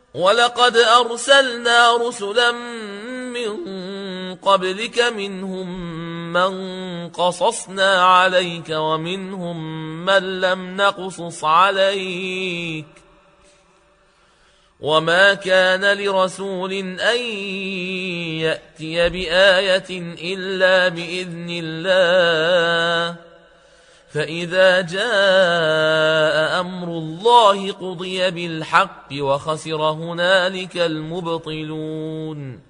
ولقد أرسلنا رسلا من قبلك منهم من قصصنا عليك ومنهم من لم نقصص عليك وما كان لرسول أن يأتي بآية إلا بإذن الله فإذا جاء أمر الله قضي بالحق وخسر هنالك المبطلون